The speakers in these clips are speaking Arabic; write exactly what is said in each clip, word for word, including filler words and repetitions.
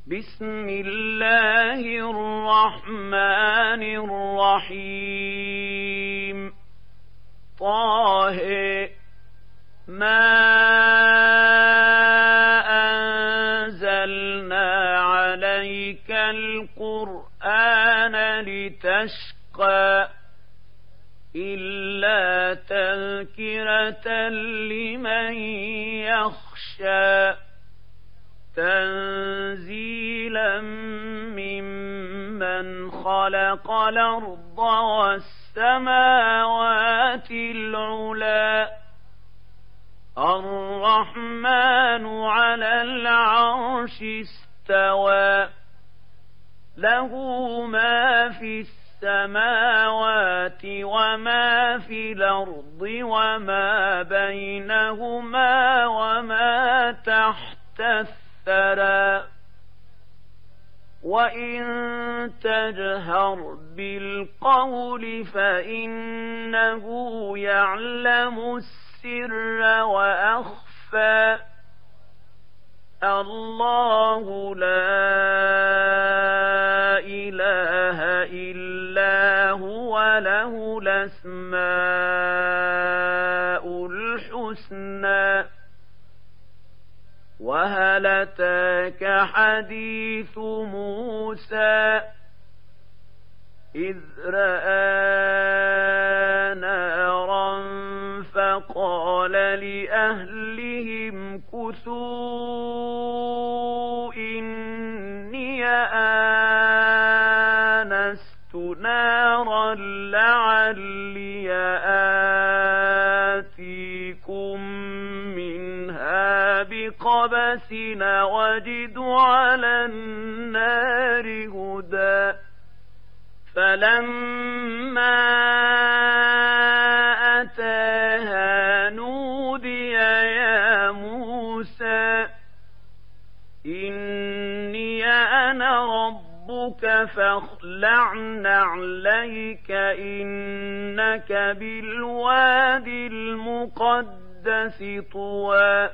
بسم الله الرحمن الرحيم طه ما أنزلنا عليك القرآن لتشقى إلا تذكرة لمن يخشى تنزيلا ممن خلق الأرض والسماوات العلى الرحمن على العرش استوى له ما في السماوات وما في الأرض وما بينهما وما تحت الثرى وإن تجهر بالقول فإنه يعلم السر وأخفى الله لا إله إلا هو له الأسماء الحسنى وهل أتاك حديث موسى إذ رأى نارا فقال لأهلهم كثوا إني آنست نارا لعلي آتيكم منها بقبس وجد على النار هدى فلما أتاها نودي يا موسى إني أنا ربك فاخلع نعليك إنك بالوادي المقدس طوى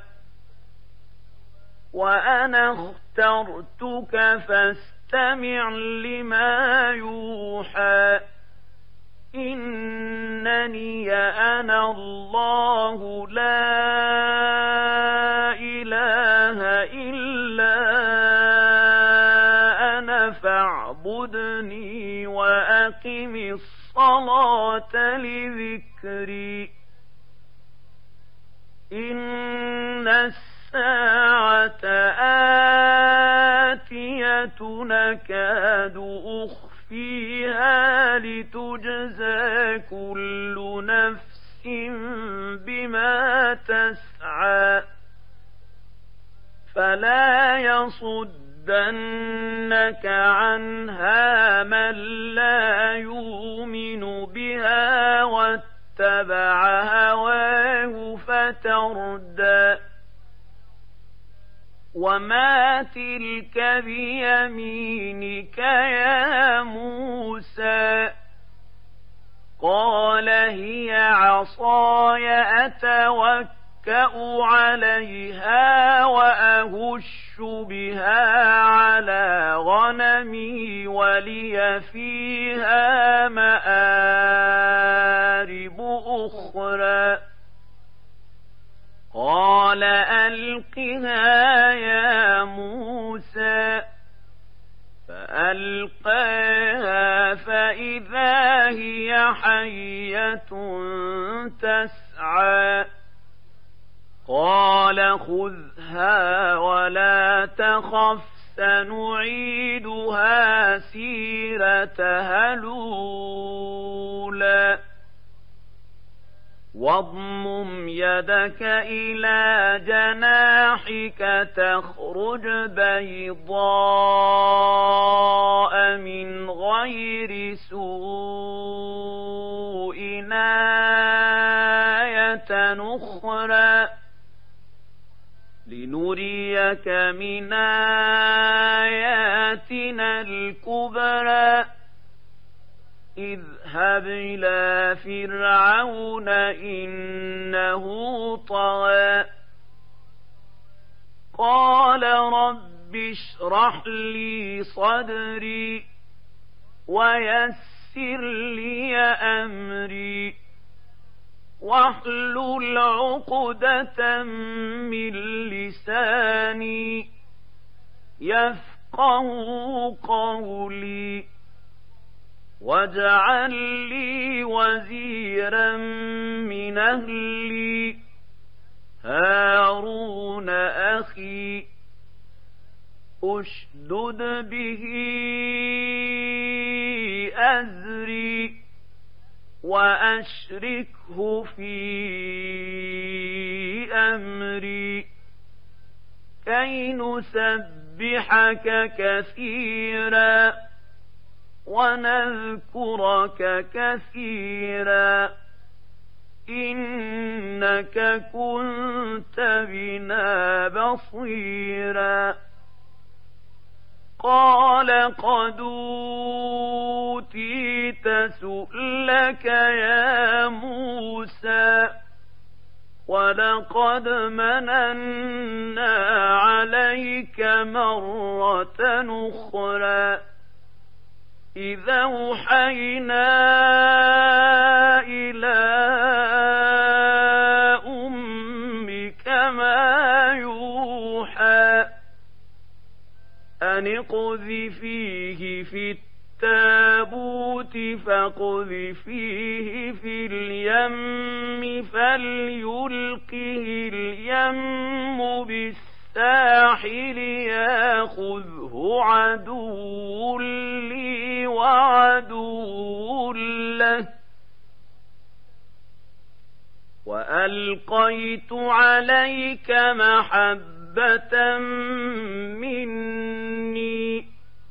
وأنا اخترتك فاستمع لما يوحى إنني أنا الله لا إله إلا أنا فاعبدني وأقم الصلاة لذكري إن الساعة آتية نكاد أخفيها لتجزى كل نفس بما تسعى فلا يصدنك عنها من لا يؤمن بها واتبع هواه فتردى وما تلك بيمينك يا موسى قال هي عصاي أتوكأ عليها وأهش بها على غنمي ولي فيها مآرب أخرى قال ألقها يا موسى فألقاها فإذا هي حية تسعى قال خذها ولا تخف سنعيدها سيرتها الأولى واضمم يدك إلى جناحك تخرج بيضاء من غير سوء آية أخرى لنريك من آياتنا الكبرى اذهب إلى فرعون إنه طغى قال رب رب اشرح لي صدري ويسر لي أمري واحلل عقدة من لساني يفقهوا قولي واجعل لي وزيرا من أهلي هارون أخي أشدد به أزري وأشركه في أمري كي نسبحك كثيرا ونذكرك كثيرا إنك كنت بنا بصيرا قال قد أوتيت سؤلك يا موسى ولقد مننا عليك مرة أخرى إذا أوحينا إلى أمك ما يوحى أن اقذفيه في التابوت فاقذفيه في اليم فليلقه اليم بالساحل ياخذه عدو لي وعدو له وألقيت عليك محبة مني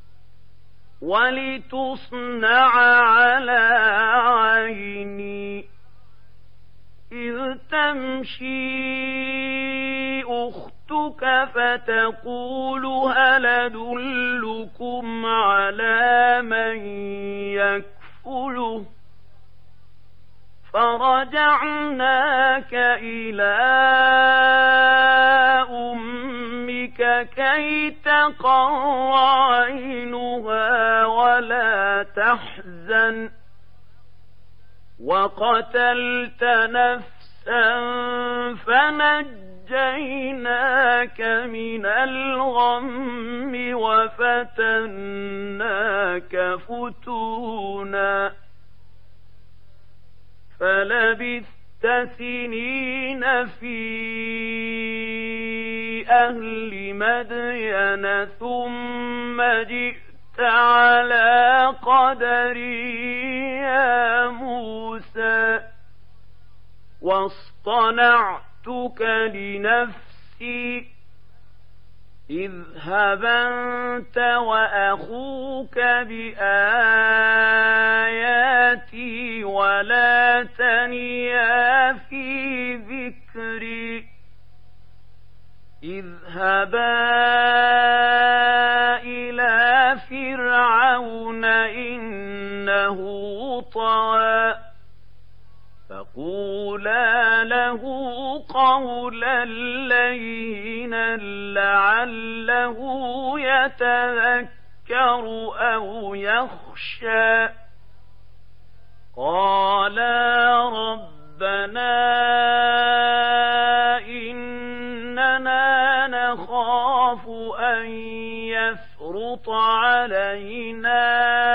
ولتصنع على عيني إذ تمشي أختك فتقول هل أدلكم على من يكفله فرجعناك إلى أمك كي تقر عينها ولا تحزن وقتلت نفسا فنجيناك من الغم وفتناك فتونا فلبثت سنين في أهل مدين ثم جئت على قدري يا موسى واصطنعتك لنفسي اذهب أنت وأخوك بآياتي ولا تنيا في ذكري اذهبا إلى فرعون إنه طغى فقولا له قولا لينا لعله يتذكر أو يخشى قالا ربنا إننا نخاف أن يفرط علينا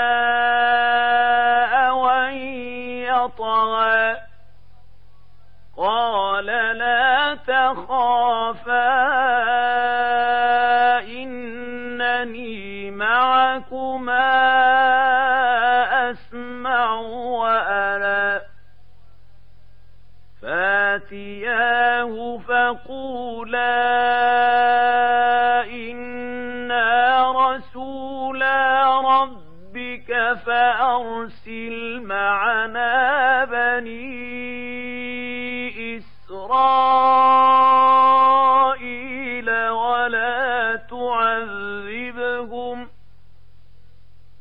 أو أن يطغى قال لا تخافا إنني معكما أسمع وأرى فاتياه فقولا إنا رسولا ربك فأرسل معنا بني إسرائيل ولا تعذبهم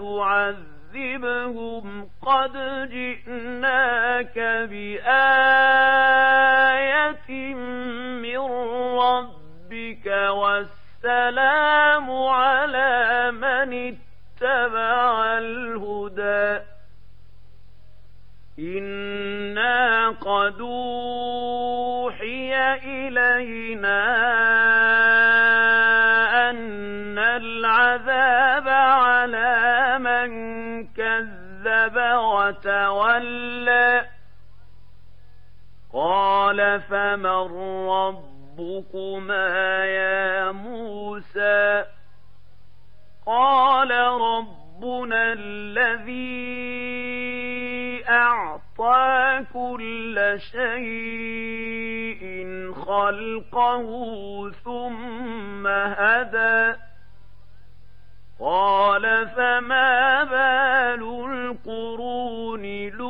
تعذبهم قد جئناك بآية من ربك والسلام على من اتبع الهدى إنا قد أوحي إلينا أن العذاب على من كذب وتولى قال فمن ربكما يا موسى قال ربنا الذي أعطى كل شيء خلقه ثم هدى قال فما بال القرون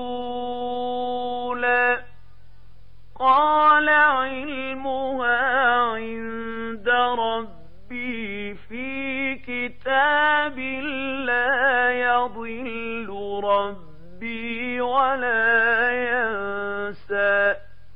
الأولى قال علمها عند ربي في كتاب لا يضل ربي ولا ينسى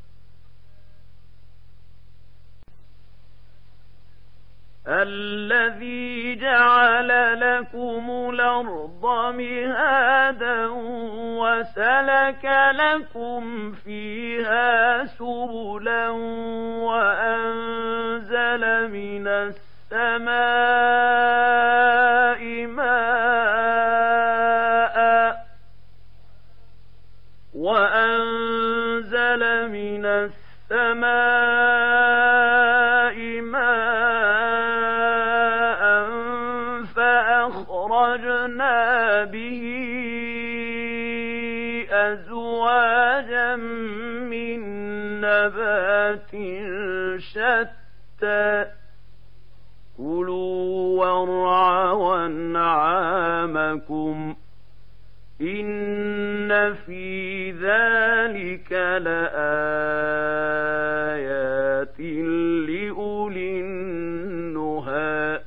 الذي جعل لكم الأرض مهادا وسلك لكم فيها سبلا وأنزل من السماء ماء وأنزل من السماء ماء فأخرجنا به أزواجا من نبات شتى كلوا وارعوا أنعامكم إن في ذلك لآيات لأولي النهى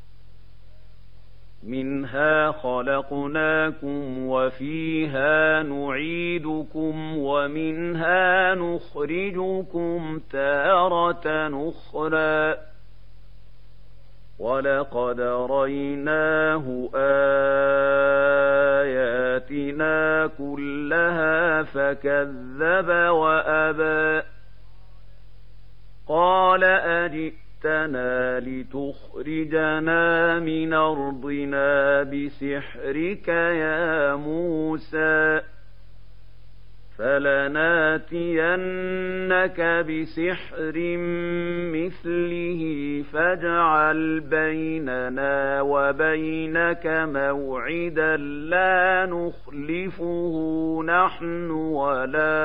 منها خلقناكم وفيها نعيدكم ومنها نخرجكم تارة أخرى ولقد ريناه آياتنا كلها فكذب وأبى قال أجئتنا لتخرجنا من أرضنا بسحرك يا موسى فلناتينك بسحر مثله فاجعل بيننا وبينك موعدا لا نخلفه نحن ولا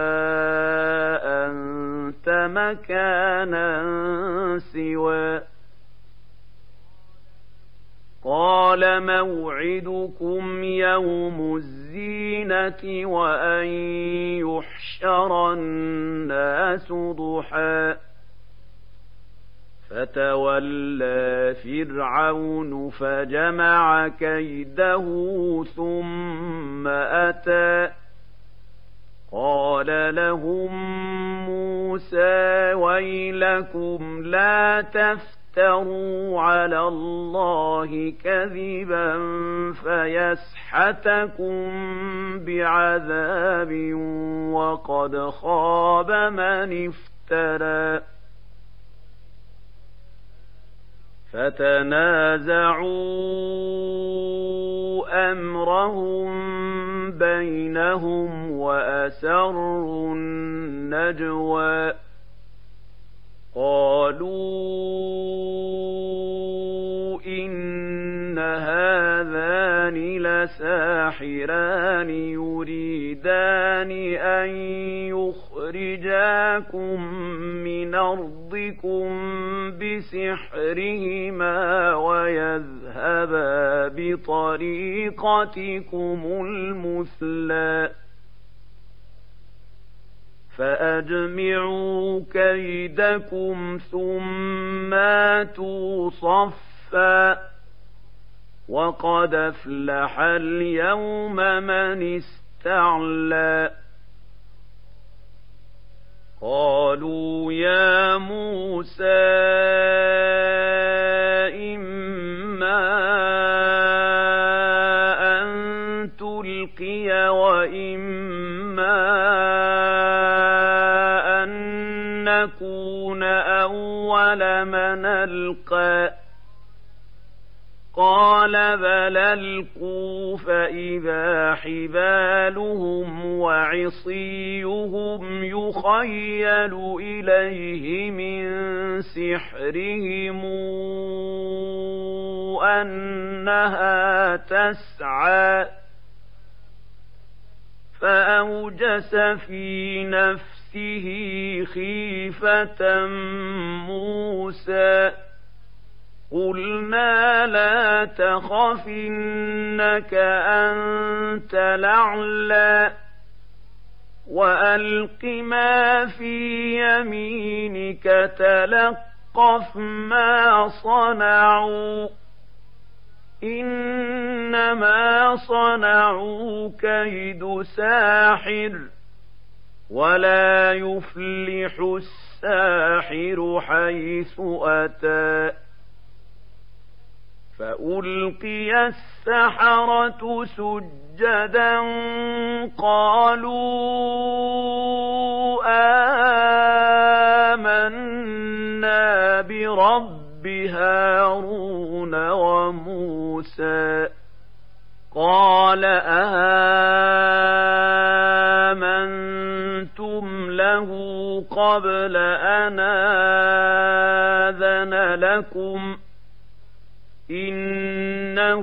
أنت مكانا سوى قال موعدكم يوم الزينة وأن يحشر الناس ضحى فتولى فرعون فجمع كيده ثم أتى قال لهم موسى ويلكم لا تفتروا افتروا على الله كذبا فيسحتكم بعذاب وقد خاب من افترى فتنازعوا أمرهم بينهم وأسروا النجوى قالوا إن هذان لساحران يريدان أن يخرجاكم من أرضكم بسحرهما ويذهبا بطريقتكم المثلى فأجمعوا كيدكم ثم آتوا صفا وقد أفلح اليوم من استعلى قالوا يا موسى إما أن تلقي وإما أن نكون أول من ألقى قال بل ألقوا فإذا حبالهم وعصيهم يخيل إليه من سحرهم أنها تسعى فأوجس في نفسه خيفة موسى قلنا لا تخف إنك أنت الأعلى وألق ما في يمينك تلقف ما صنعوا إنما صنعوا كيد ساحر ولا يفلح الساحر حيث أتى فألقي السحرة سجدا قالوا آمنا برب هارون وموسى قال آمنتم له قبل أن آذن لكم إنه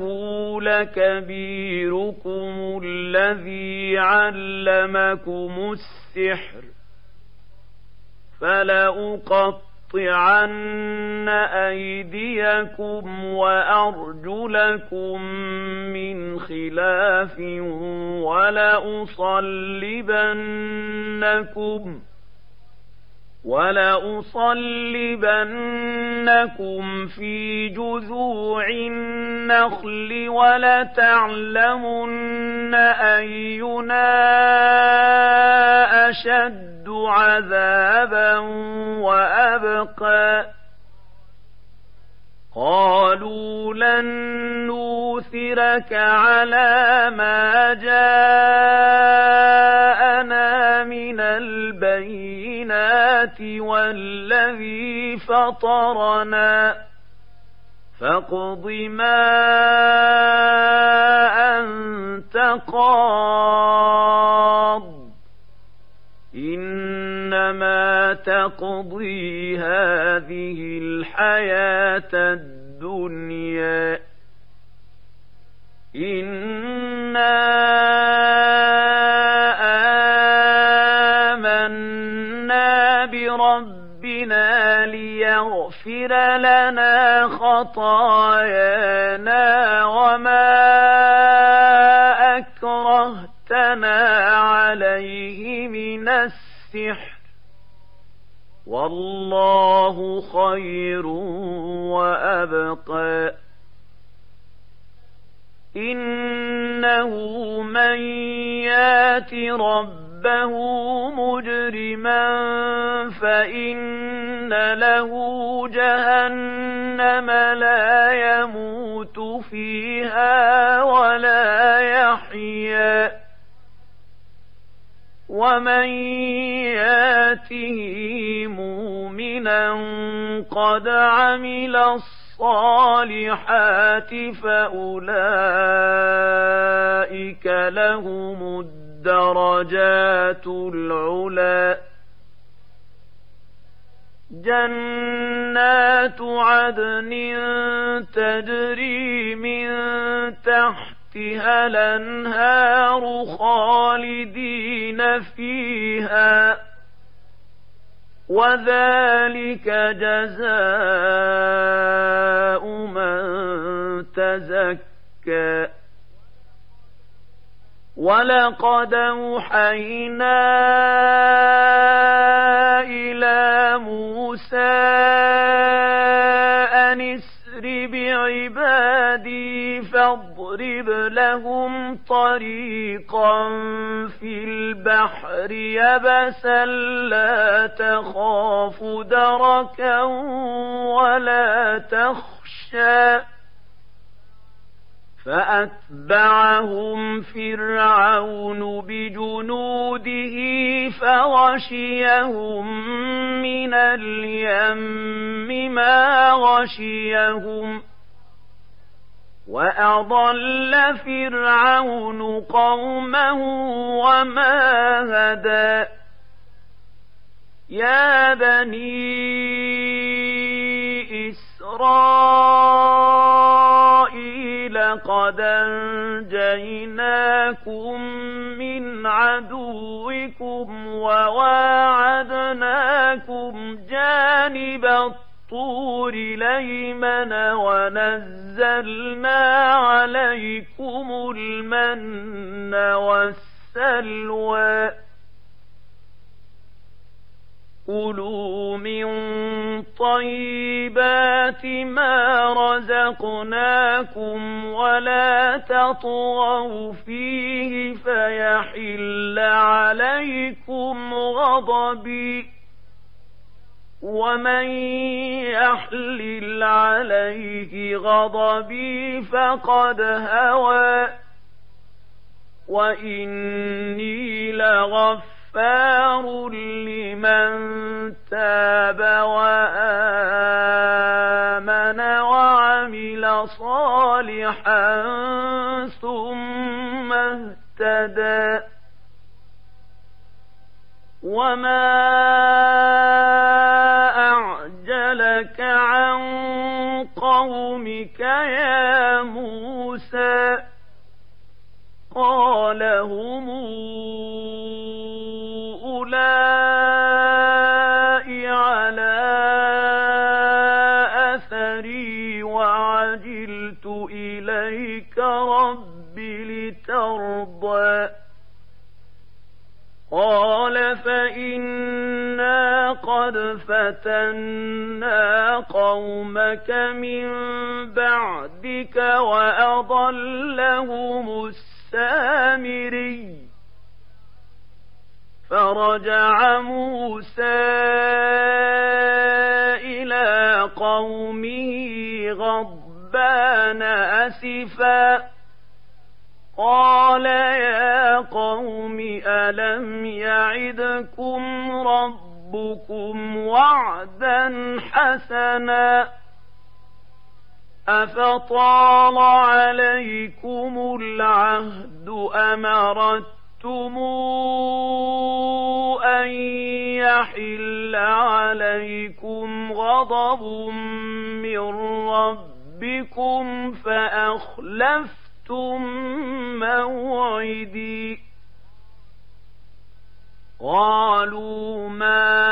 لكبيركم الذي علمكم السحر فلأقطعن أيديكم وأرجلكم من خلاف ولأصلبنكم ولأصلبنكم في جذوع النخل ولتعلمن أينا أشد عذابا وأبقى قالوا لن نوثرك على ما جاءنا من البينات والذي فطرنا فاقض ما أنت قاض إنما تقضي هذه الحياة الدنيا إنا آمنا بربنا ليغفر لنا خطايانا وما أكرهتنا عليه من السحر والله خير وأبقى إنه من يات ربه مجرما فإن له جهنم لا يموت فيها ولا يحيا ومن ياته مؤمنا قد عمل الصالحات فأولئك لهم الدرجات العلى جنات عدن تجري من تحتها الأنهار خالدين فيها وذلك جزاء من تزكى ولقد أوحينا إلى موسى أن اسر بعبادي لهم طريقا في البحر يبسا لا تخاف دركا ولا تخشى فأتبعهم فرعون بجنوده فغشيهم من اليم ما غشيهم وأضل فرعون قومه وما هدى يا بني إسرائيل قد أنجيناكم من عدوكم وواعدناكم جانب الطور الأيمن ونزلنا عليكم المن والسلوى كلوا من طيبات ما رزقناكم ولا تطغوا فيه فيحل عليكم غضبي ومن يحلل عليه غضبي فقد هوى وإني لغفار لمن تاب وآمن وعمل صالحا ثم اهتدى وما أعجلك عن قومك يا موسى قال هم أولئك على أثري وعجلت إليك رب لترضى قال فإنا قد فتنا قومك من بعدك وأضلهم السامري فرجع موسى إلى قومه غضبان أسفا قال يا قوم ألم يعدكم ربكم وعدا حسنا أفطال عليكم العهد أم أردتم أن يحل عليكم غضب من ربكم فأخلفتم موعدي قالوا ما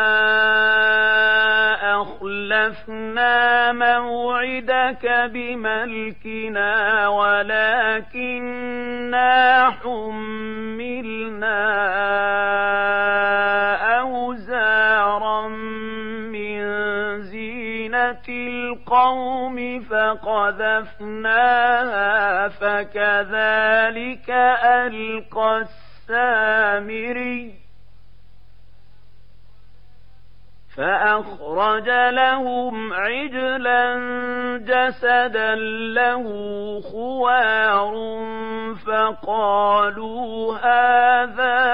أخلفنا موعدك بملكنا ولكننا حملنا أوزارا من زينة القوم فقذفناها فكذلك ألقى السامري فأخرج لهم عجلا جسدا له خوار فقالوا هذا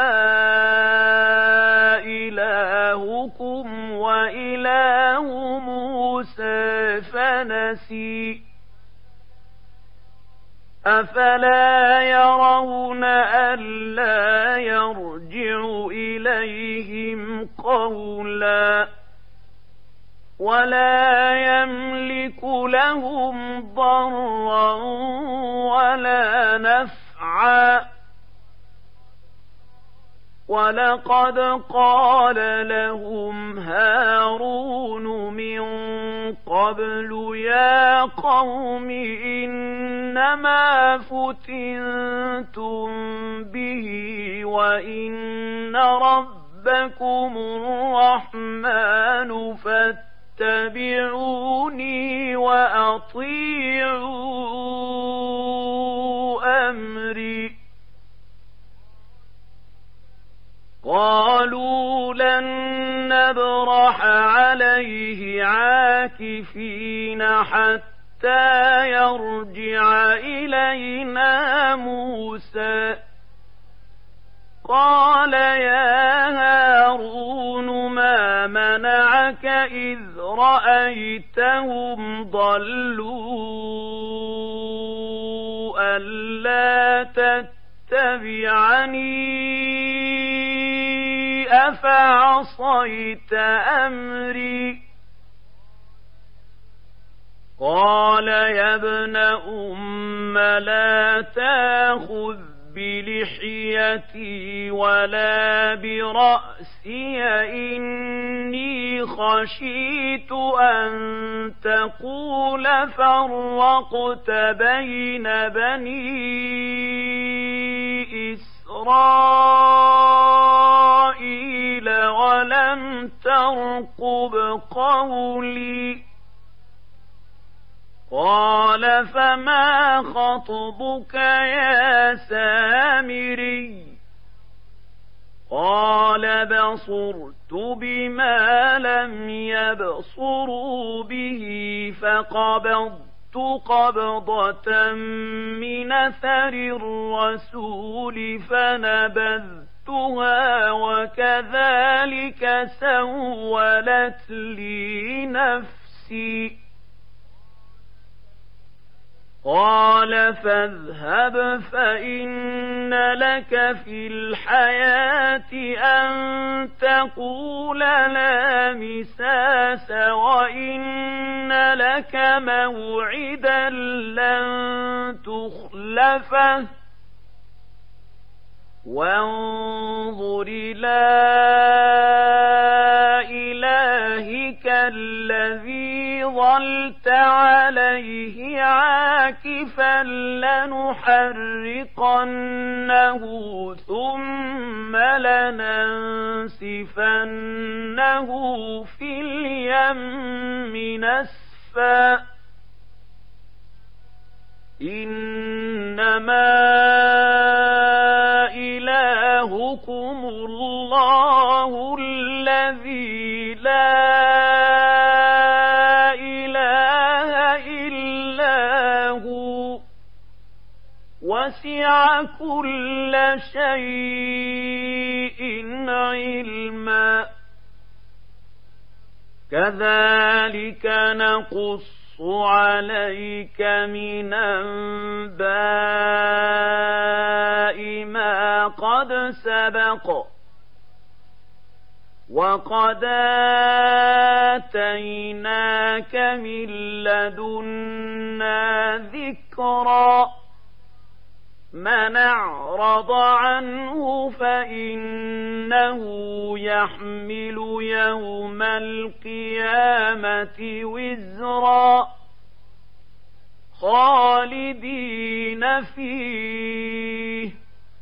إلهكم وإله موسى فنسي أفلا يرون ألا يرجع إليهم قولا ولا يملك لهم ضرا ولا نفعا ولقد قال لهم هارون من قبل يا قوم إنما فتنتم به وإن ربكم الرحمن فاتبعوني وأطيعوا قالوا لن نبرح عليه عاكفين حتى يرجع إلينا موسى قال يا هارون ما منعك إذ رأيتهم ضلوا ألا تتبعني أفعصيت أمري قال يا ابن أم لا تأخذ بلحيتي ولا برأسي إني خشيت أن تقول فرقت بين بني إسرائيل ولم ترقب قولي قال فما خطبك يا سامري قال بصرت بما لم يبصروا به فقبضت قبضة من أثر الرسول فنبذتها وكذلك سولت لي نفسي قال فاذهب فإن لك في الحياة أن تقول لا مساس وإن لك موعدا لن تخلفه وانظر إلى إلهك الذي ظلت عليه عاكفا لنحرقنه ثم لننسفنه في اليم نسفا إنما إلهكم الله الذي لا إله إلا هو وسع كل شيء علما كذلك نقص عليك من أنباء ما قد سبق وقد آتيناك من لدنا ذكرا من أعرض عنه فإنه يحمل يوم القيامة وزرا خالدين فيه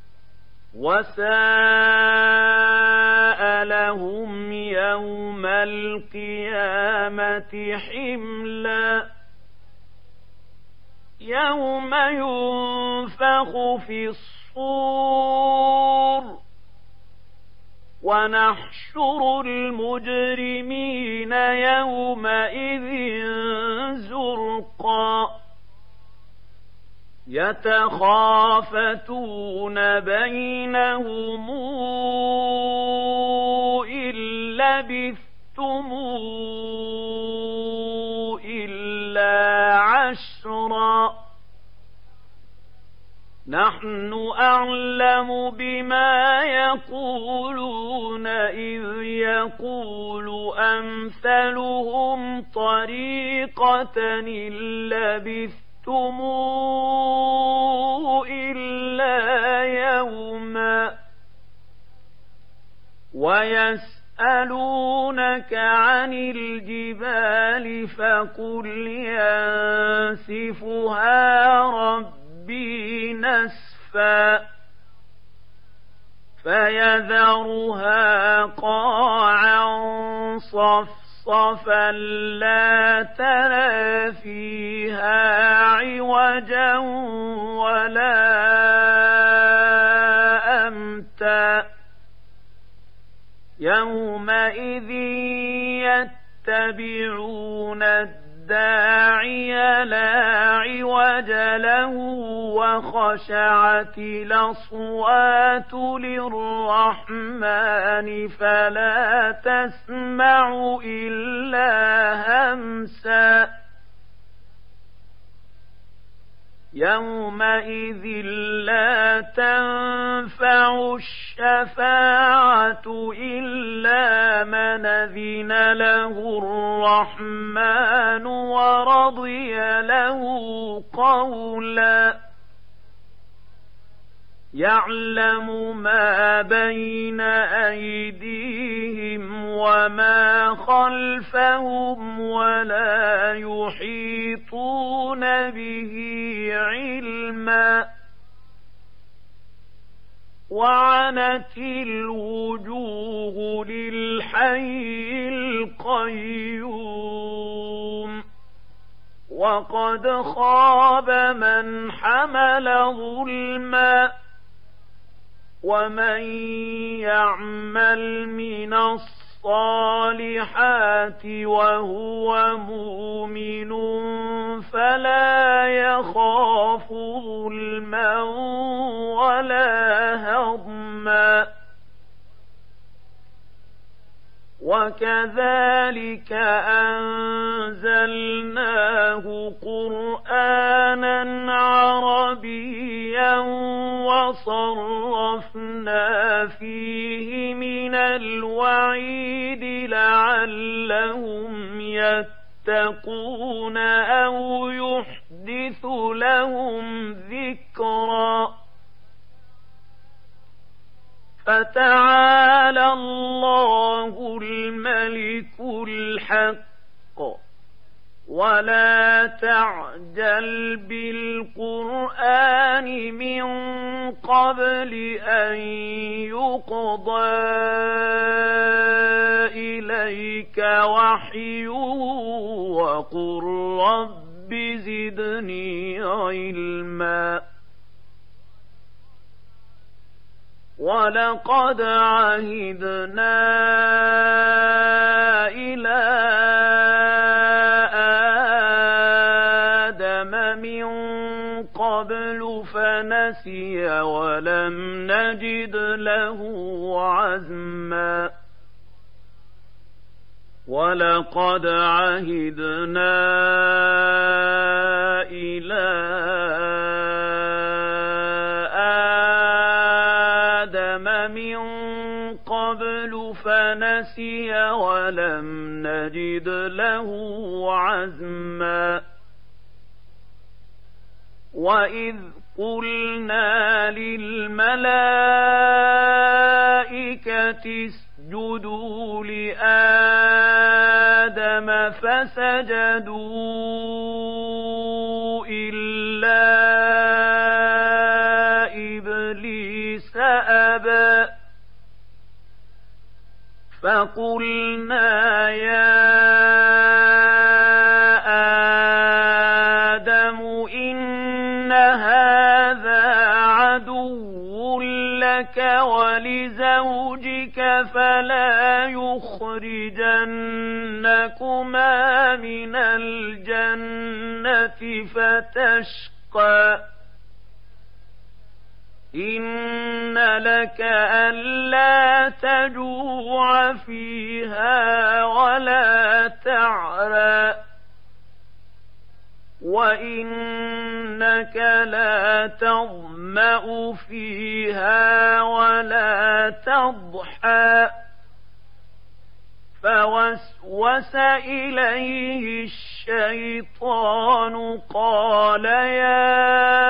وساء لهم يوم القيامة حملا يوم ينفخ في الصور ونحشر المجرمين يومئذ زرقا يتخافتون بينهم إن لبثتم إلا عشرا نحن أعلم بما يقولون إذ يقول أمثلهم طريقة إن لبثتم إلا يوما ويسألونك عن الجبال فقل ينسفها ربي نسفا فيذرها قاعا صفصفا صفصفا لا ترى فيها عوجا ولا أمتا يومئذ يتبعون الداعي لا عوج له وخشعت الأصوات للرحمن فلا تسمع إلا همسا يومئذ لا تنفع الشفاعة إلا من أذن له الرحمن ورضي له قولا يعلم ما بين أيديهم وما خلفهم ولا يحيطون به علما وعنت الوجوه للحي القيوم وقد خاب من حمل ظلما ومن يعمل من الصالحات وهو مؤمن فلا يخاف ظلما ولا هضما وكذلك أنزلناه قرآنا عربيا وصرفنا فيه من الوعيد لعلهم يتقون أو يحدث لهم ذكرا فتعالى الله الملك الحق ولا تعجل بالقرآن من قبل أن يقضى إليك وحيه وقل رب زدني علما ولقد عهدنا إلى آدم من قبل فنسي ولم نجد له عزما ولقد عهدنا إلى من قبل فنسي ولم نجد له عزما وإذ قلنا للملائكة اسجدوا لآدم فسجدوا إلا إبليس أبى فقلنا يا آدم إن هذا عدو لك ولزوجك فلا يخرجنكما من الجنة فتشقى إن لك ألا تجوع فيها ولا تعرى وإنك لا تظمأ فيها ولا تضحى فوسوس إليه الشيطان قال يا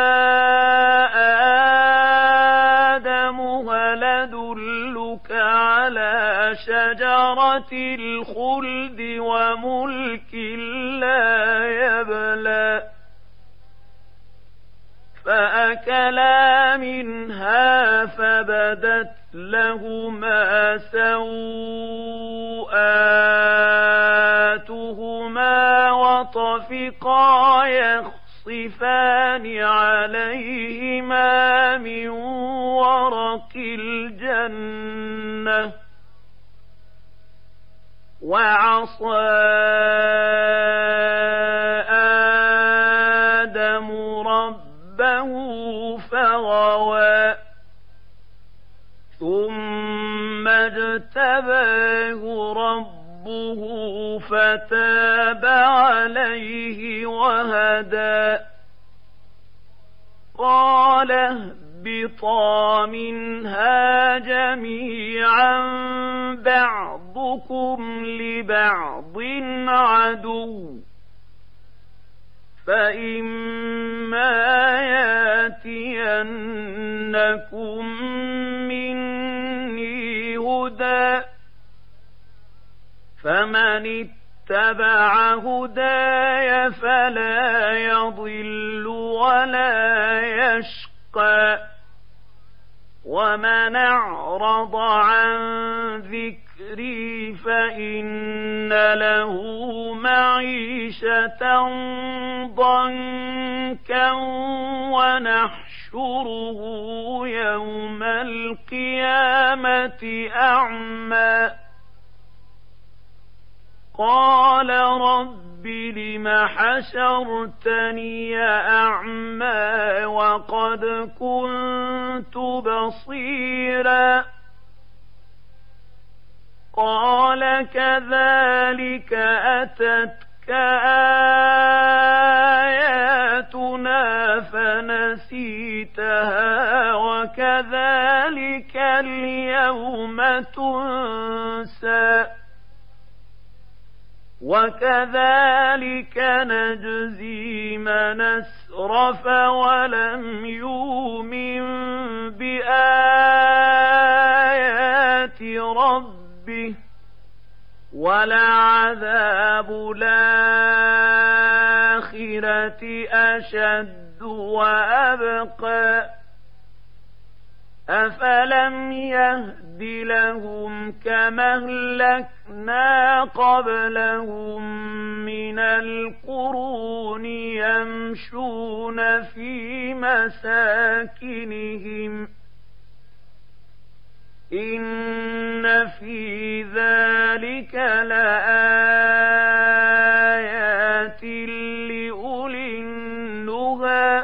آدم هل أدلك على شجرة الخلد وملك لا يبلى فأكلا منها فبدت فبدت لهما سوآتهما يعصونه وعصى آدم ربه فغوى ثم اجتباه ربه فتاب عليه وهدى قال اهبطا منها جميعا بعضكم لبعض عدو فإما ياتينكم مني هدى فمن اتبع هداي فلا يضل ولا يشقى ومن أعرض عن ذكري فإن له معيشة ضنكا ونحشره يوم القيامة أعمى قال رب لم حشرتني أعمى وقد كنت بصيرا قال كذلك أتتك آياتنا فنسيتها وكذلك اليوم تنسى وكذلك نجزي من أسرف ولم يؤمن بآيات ربه ولعذاب الآخرة أشد وأبقى أفلم يهد لهم كما أهلكنا قبلهم من القرون يمشون في مساكنهم إن في ذلك لآيات لأولي النهى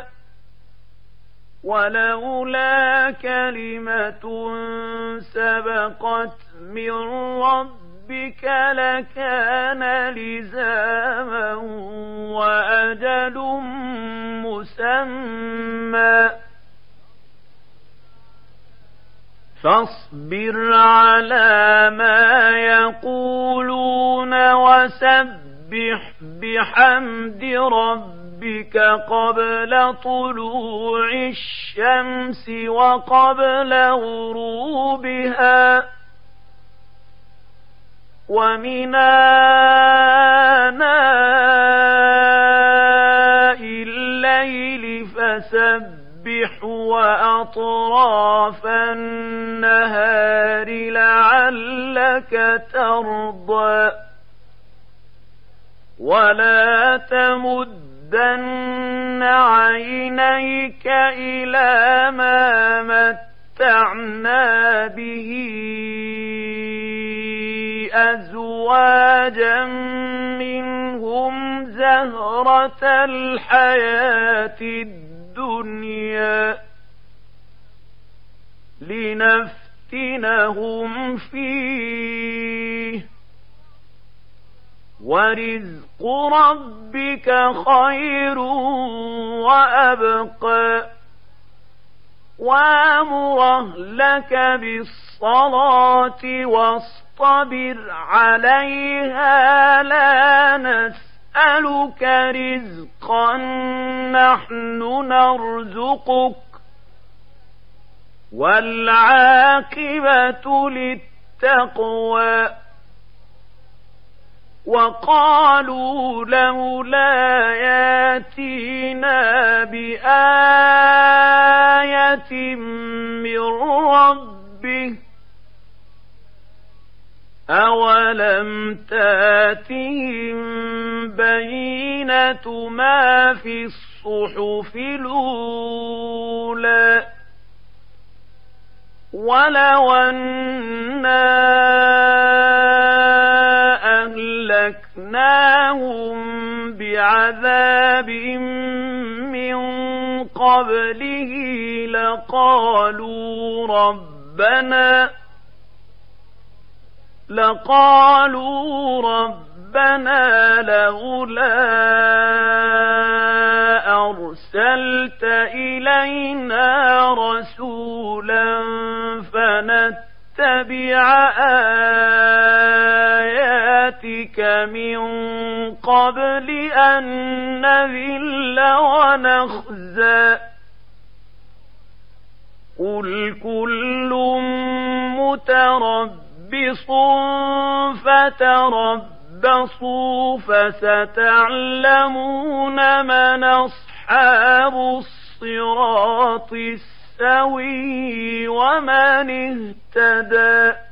ولولا كلمة سبقت من ربك لكان لزاما وأجل مسمى فاصبر على ما يقولون وسبح بحمد ربك قبل طلوع الشمس وقبل غروبها ومن آناء الليل فسبح وأطراف النهار لعلك ترضى ولا تمدن عينيك إلى ما متعنا به أزواجا منهم زهرة الحياة الدنيا لنفتنهم فيه ورزق ربك خير وأبقى وأمر أهلك بالصلاة واصطبر عليها لا نسألك رزقا نحن نرزقك والعاقبة للتقوى وقالوا لولا ياتينا بآية من ربه أولم تاتهم بينة ما في الصحف الأولى ولو أنا أهلكناهم بعذاب من قبله لقالوا ربنا لقالوا ربنا لولا أرسلت إلينا رسولا فنتبع آياتك من قبل أن نذل ونخزى قل كل متربص فتربصوا فستعلمون من أصحاب الصراط السوي ومن اهتدى.